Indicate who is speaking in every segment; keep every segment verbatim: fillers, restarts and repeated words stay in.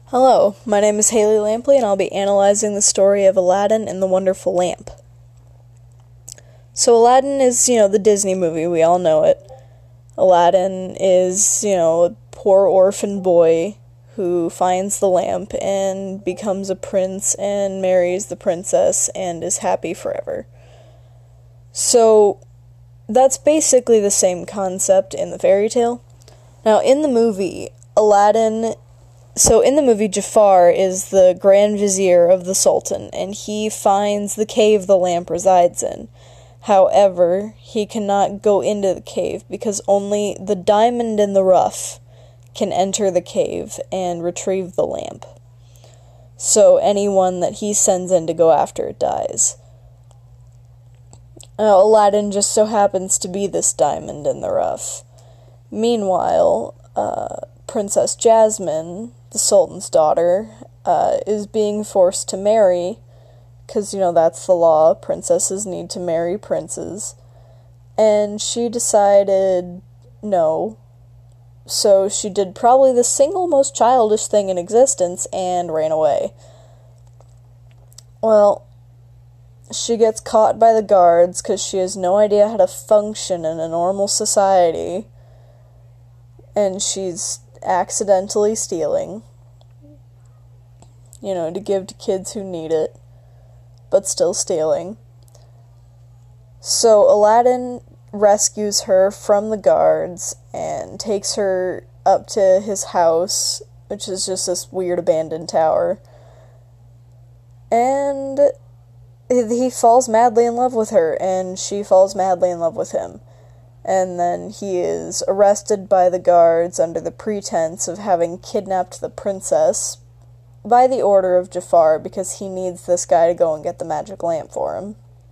Speaker 1: Hello, my name is Haley Lampley, and I'll be analyzing the story of Aladdin and the Wonderful Lamp. So Aladdin is, you know, the Disney movie, we all know it. Aladdin is, you know, a poor orphan boy who finds the lamp and becomes a prince and marries the princess and is happy forever. So that's basically the same concept in the fairy tale. Now, in the movie, Aladdin... So in the movie, Jafar is the Grand Vizier of the Sultan, and he finds the cave the lamp resides in. However, he cannot go into the cave because only the diamond in the rough can enter the cave and retrieve the lamp. So anyone that he sends in to go after it dies. Now, Aladdin just so happens to be this diamond in the rough. Meanwhile, uh, Princess Jasmine, the Sultan's daughter, uh, is being forced to marry, because, you know, that's the law, princesses need to marry princes, and she decided no, so she did probably the single most childish thing in existence, and ran away. Well, she gets caught by the guards, because she has no idea how to function in a normal society, and she's accidentally stealing, you know, to give to kids who need it, but still stealing. So Aladdin rescues her from the guards and takes her up to his house, which is just this weird abandoned tower, and he falls madly in love with her, and she falls madly in love with him. And then he is arrested by the guards under the pretense of having kidnapped the princess by the order of Jafar, because he needs this guy to go and get the magic lamp for him.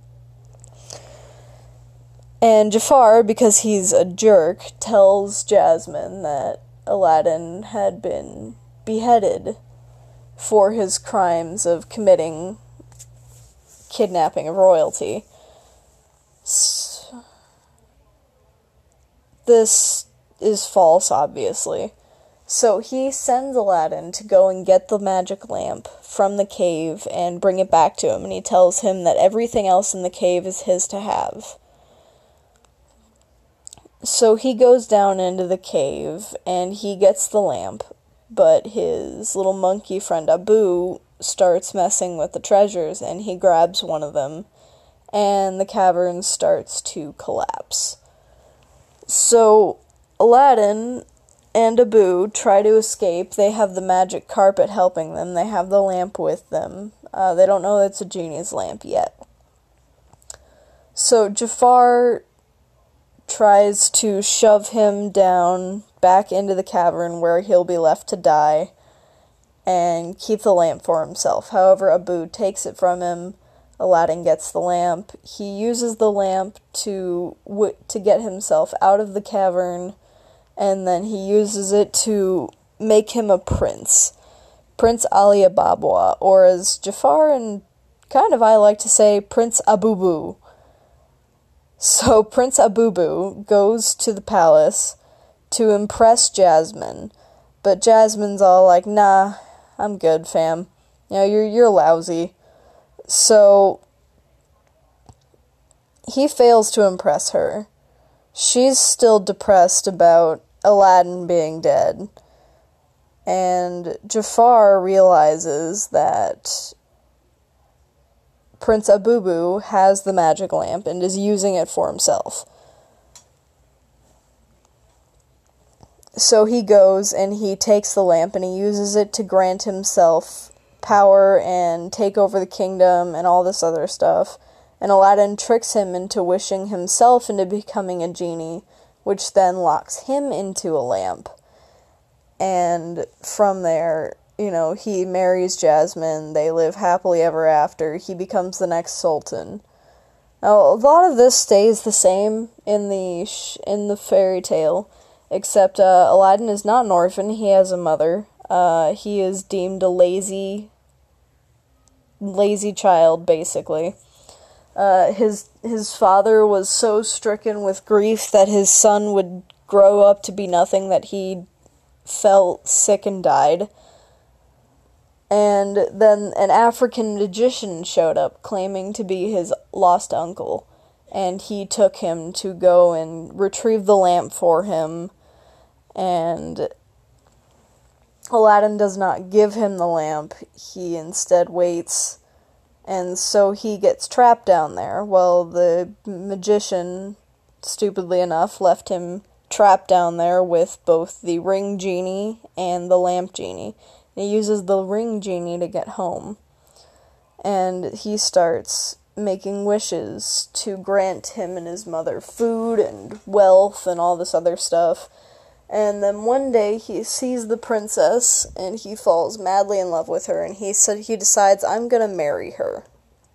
Speaker 1: And Jafar, because he's a jerk, tells Jasmine that Aladdin had been beheaded for his crimes of committing kidnapping of royalty. So this is false, obviously. So he sends Aladdin to go and get the magic lamp from the cave and bring it back to him, and he tells him that everything else in the cave is his to have. So he goes down into the cave, and he gets the lamp, but his little monkey friend Abu starts messing with the treasures, and he grabs one of them, and the cavern starts to collapse. So, Aladdin and Abu try to escape. They have the magic carpet helping them. They have the lamp with them. Uh, they don't know it's a genie's lamp yet. So, Jafar tries to shove him down back into the cavern where he'll be left to die and keep the lamp for himself. However, Abu takes it from him. Aladdin gets the lamp. He uses the lamp to w- to get himself out of the cavern, and then he uses it to make him a prince. Prince Ali Ababwa, or as Jafar and kind of I like to say, Prince Abubu. So Prince Abubu goes to the palace to impress Jasmine, but Jasmine's all like, nah, I'm good, fam. You know, you're you're lousy. So, he fails to impress her. She's still depressed about Aladdin being dead. And Jafar realizes that Prince Abubu has the magic lamp and is using it for himself. So he goes and he takes the lamp and he uses it to grant himself power and take over the kingdom and all this other stuff, and Aladdin tricks him into wishing himself into becoming a genie, which then locks him into a lamp, and from there, you know, he marries Jasmine, they live happily ever after, he becomes the next sultan. Now, a lot of this stays the same in the sh- in the fairy tale, except uh, Aladdin is not an orphan, he has a mother. Uh, he is deemed a lazy, lazy child, basically. Uh, his his father was so stricken with grief that his son would grow up to be nothing that he fell sick and died. And then an African magician showed up claiming to be his lost uncle, and he took him to go and retrieve the lamp for him, and Aladdin does not give him the lamp, he instead waits, and so he gets trapped down there. Well, the magician, stupidly enough, left him trapped down there with both the ring genie and the lamp genie. He uses the ring genie to get home, and he starts making wishes to grant him and his mother food and wealth and all this other stuff. And then one day he sees the princess, and he falls madly in love with her, and he said he decides, I'm gonna marry her.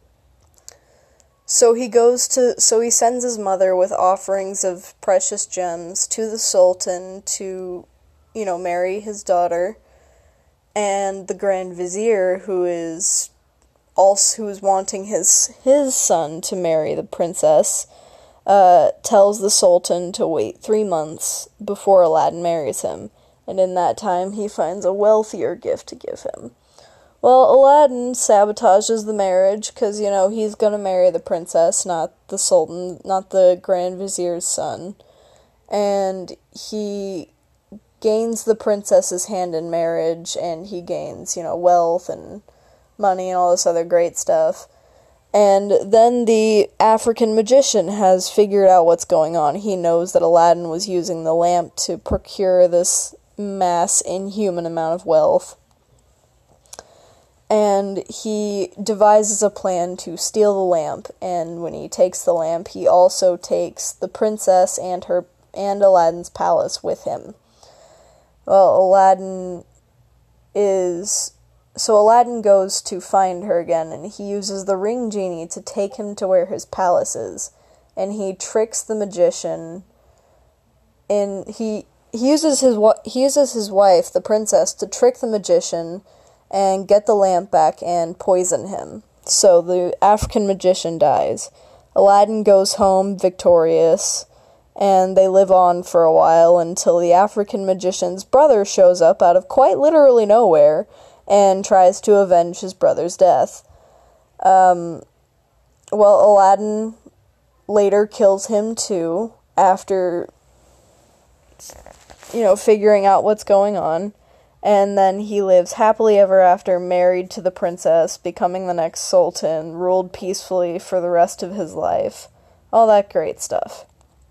Speaker 1: So he goes to, so he sends his mother with offerings of precious gems to the Sultan to, you know, marry his daughter. And the Grand Vizier, who is also who is wanting his his son to marry the princess, uh, tells the Sultan to wait three months before Aladdin marries him, and in that time he finds a wealthier gift to give him. Well, Aladdin sabotages the marriage because, you know, he's gonna marry the princess, not the Sultan, not the Grand Vizier's son, and he gains the princess's hand in marriage, and he gains, you know, wealth and money and all this other great stuff. And then the African magician has figured out what's going on. He knows that Aladdin was using the lamp to procure this mass inhuman amount of wealth. And he devises a plan to steal the lamp, and when he takes the lamp, he also takes the princess and her and Aladdin's palace with him. Well, Aladdin is... So Aladdin goes to find her again, and he uses the ring genie to take him to where his palace is. And he tricks the magician in... He, he, uses his, he uses his wife, the princess, to trick the magician and get the lamp back and poison him. So the African magician dies. Aladdin goes home victorious, and they live on for a while until the African magician's brother shows up out of quite literally nowhere and tries to avenge his brother's death. Um, well, Aladdin later kills him too, after, you know, figuring out what's going on, and then he lives happily ever after, married to the princess, becoming the next sultan, ruled peacefully for the rest of his life. All that great stuff.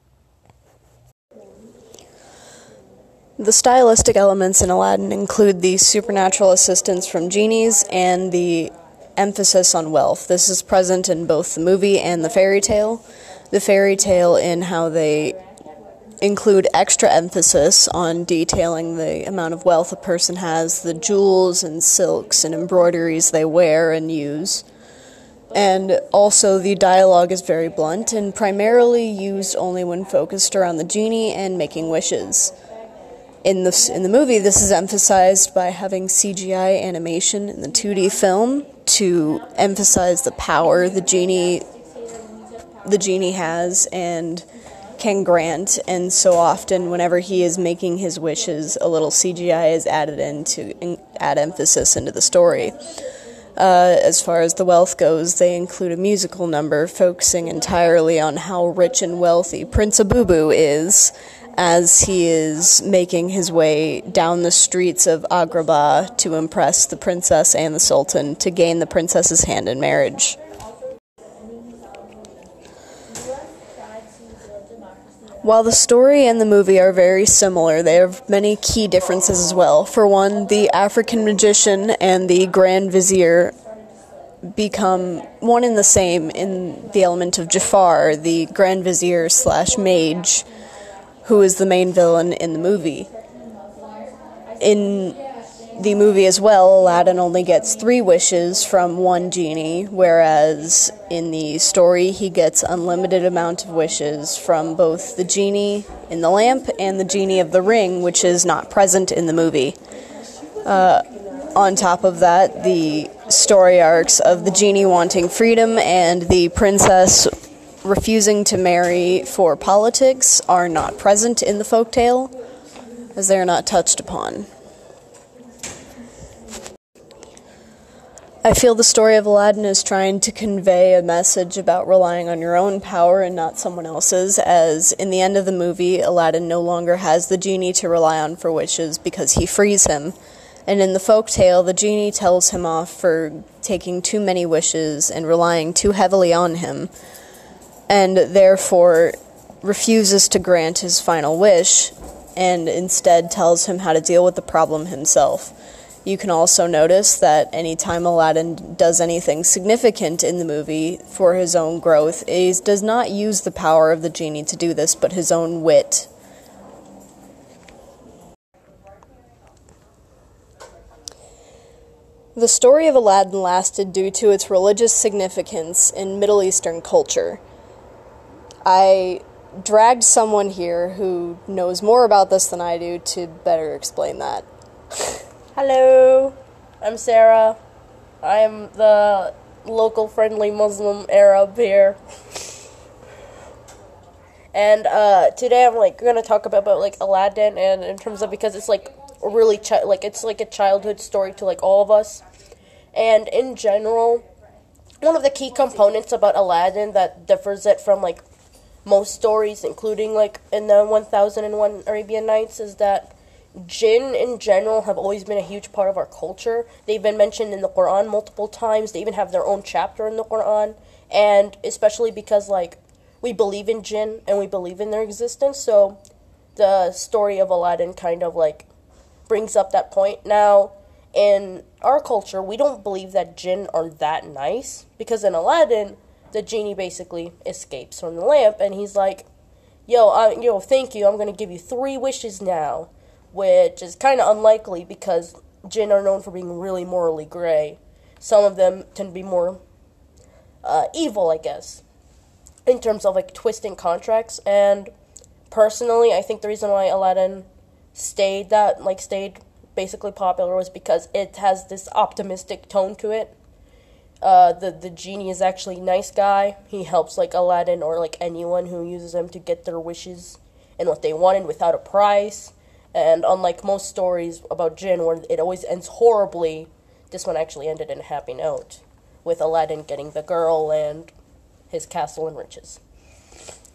Speaker 1: The stylistic elements in Aladdin include the supernatural assistance from genies and the emphasis on wealth. This is present in both the movie and the fairy tale. The fairy tale in how they include extra emphasis on detailing the amount of wealth a person has, the jewels and silks and embroideries they wear and use. And also the dialogue is very blunt and primarily used only when focused around the genie and making wishes. In the, in the movie, this is emphasized by having C G I animation in the two D film to emphasize the power the genie the genie has and can grant, and so often whenever he is making his wishes, a little C G I is added in to in, add emphasis into the story. Uh, as far as the wealth goes, they include a musical number focusing entirely on how rich and wealthy Prince Abubu is, as he is making his way down the streets of Agrabah to impress the princess and the sultan to gain the princess's hand in marriage. While the story and the movie are very similar, they have many key differences as well. For one, the African magician and the Grand Vizier become one and the same in the element of Jafar, the Grand Vizier slash mage, who is the main villain in the movie. In the movie as well, Aladdin only gets three wishes from one genie, whereas in the story he gets unlimited amount of wishes from both the genie in the lamp and the genie of the ring, which is not present in the movie. Uh, on top of that, the story arcs of the genie wanting freedom and the princess refusing to marry for politics are not present in the folktale, as they are not touched upon. I feel the story of Aladdin is trying to convey a message about relying on your own power and not someone else's, as in the end of the movie, Aladdin no longer has the genie to rely on for wishes because he frees him. And in the folktale, the genie tells him off for taking too many wishes and relying too heavily on him, and therefore refuses to grant his final wish, and instead tells him how to deal with the problem himself. You can also notice that anytime Aladdin does anything significant in the movie for his own growth, he does not use the power of the genie to do this, but his own wit. The story of Aladdin lasted due to its religious significance in Middle Eastern culture. I dragged someone here who knows more about this than I do to better explain that.
Speaker 2: Hello, I'm Sarah. I'm the local friendly Muslim Arab here. And uh, today I'm like going to talk about, about like Aladdin, and in terms of, because it's like a really chi- like it's like a childhood story to like all of us. And in general, one of the key components about Aladdin that differs it from like most stories, including like in the one thousand and one Arabian Nights, is that jinn in general have always been a huge part of our culture. They've been mentioned in the Quran multiple times. They even have their own chapter in the Quran. And especially because, like, we believe in jinn and we believe in their existence. So the story of Aladdin kind of, like, brings up that point. Now, in our culture, we don't believe that jinn are that nice. Because in Aladdin, the genie basically escapes from the lamp. And he's like, yo, I, yo, thank you. I'm going to give you three wishes now. Which is kind of unlikely because jinn are known for being really morally gray. Some of them tend to be more uh, evil, I guess, in terms of like twisting contracts. And personally, I think the reason why Aladdin stayed that like stayed basically popular was because it has this optimistic tone to it. Uh, the the genie is actually a nice guy. He helps like Aladdin or like anyone who uses him to get their wishes and what they wanted without a price. And unlike most stories about jinn, where it always ends horribly, this one actually ended in a happy note, with Aladdin getting the girl and his castle and riches.